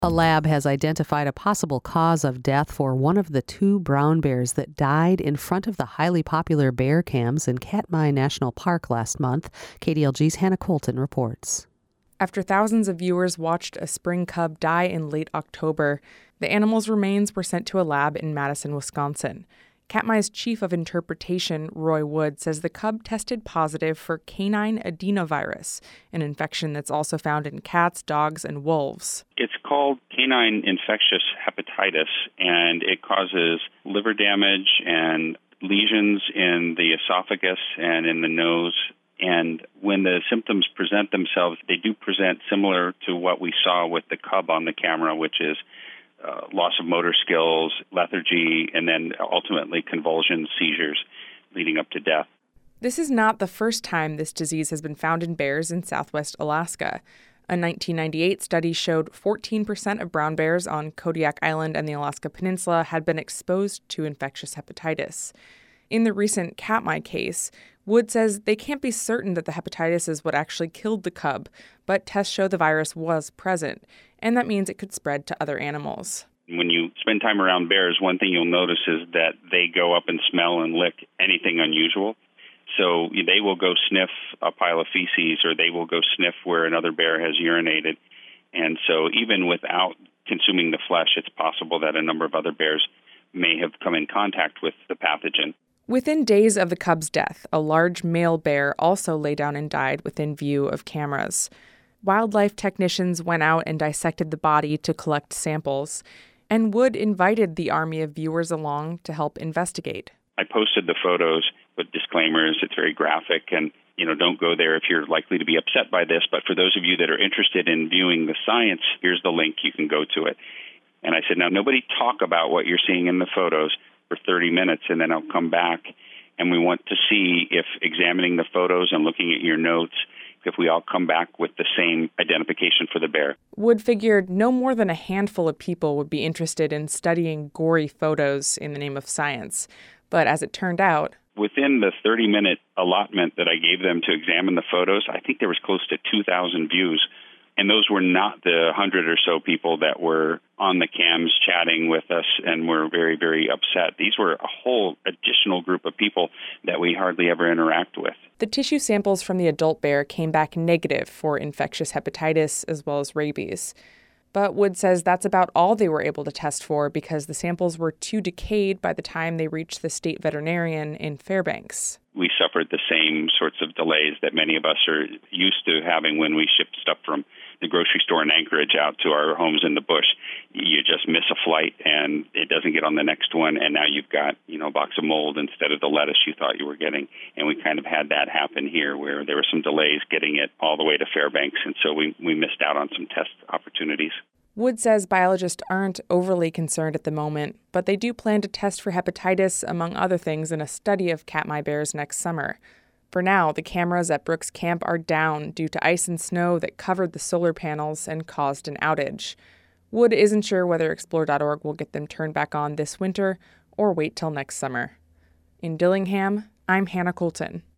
A lab has identified a possible cause of death for one of the two brown bears that died in front of the highly popular bear cams in Katmai National Park last month. KDLG's Hannah Colton reports. After thousands of viewers watched a spring cub die in late October, the animal's remains were sent to a lab in Madison, Wisconsin. Katmai's chief of interpretation, Roy Wood, says the cub tested positive for canine adenovirus, an infection that's also found in cats, dogs, and wolves. It's called canine infectious hepatitis, and it causes liver damage and lesions in the esophagus and in the nose. And when the symptoms present themselves, they do present similar to what we saw with the cub on the camera, which is loss of motor skills, lethargy, and then ultimately convulsions, seizures, leading up to death. This is not the first time this disease has been found in bears in southwest Alaska. A 1998 study showed 14% of brown bears on Kodiak Island and the Alaska Peninsula had been exposed to infectious hepatitis. In the recent Katmai case, Wood says they can't be certain that the hepatitis is what actually killed the cub, but tests show the virus was present, and that means it could spread to other animals. When you spend time around bears, one thing you'll notice is that they go up and smell and lick anything unusual. So they will go sniff a pile of feces, or they will go sniff where another bear has urinated. And so even without consuming the flesh, it's possible that a number of other bears may have come in contact with the pathogen. Within days of the cub's death, a large male bear also lay down and died within view of cameras. Wildlife technicians went out and dissected the body to collect samples, and Wood invited the army of viewers along to help investigate. I posted the photos with disclaimers. It's very graphic, and don't go there if you're likely to be upset by this. But for those of you that are interested in viewing the science, here's the link. You can go to it. And I said, now, nobody talk about what you're seeing in the photos for 30 minutes, and then I'll come back, and we want to see if examining the photos and looking at your notes, if we all come back with the same identification for the bear. Wood figured no more than a handful of people would be interested in studying gory photos in the name of science. But as it turned out, within the 30-minute allotment that I gave them to examine the photos, I think there was close to 2,000 views. And those were not the 100 or so people that were on the cams chatting with us and were very, very upset. These were a whole additional group of people that we hardly ever interact with. The tissue samples from the adult bear came back negative for infectious hepatitis as well as rabies. But Wood says that's about all they were able to test for because the samples were too decayed by the time they reached the state veterinarian in Fairbanks. We suffered the same sorts of delays that many of us are used to having when we ship stuff from the grocery store in Anchorage out to our homes in the bush. You just miss a flight and it doesn't get on the next one, and now you've got a box of mold instead of the lettuce you thought you were getting. And we kind of had that happen here where there were some delays getting it all the way to Fairbanks, and so we missed out on some test opportunities. Wood says biologists aren't overly concerned at the moment, but they do plan to test for hepatitis, among other things, in a study of Katmai bears next summer. For now, the cameras at Brooks Camp are down due to ice and snow that covered the solar panels and caused an outage. Wood isn't sure whether Explore.org will get them turned back on this winter or wait till next summer. In Dillingham, I'm Hannah Colton.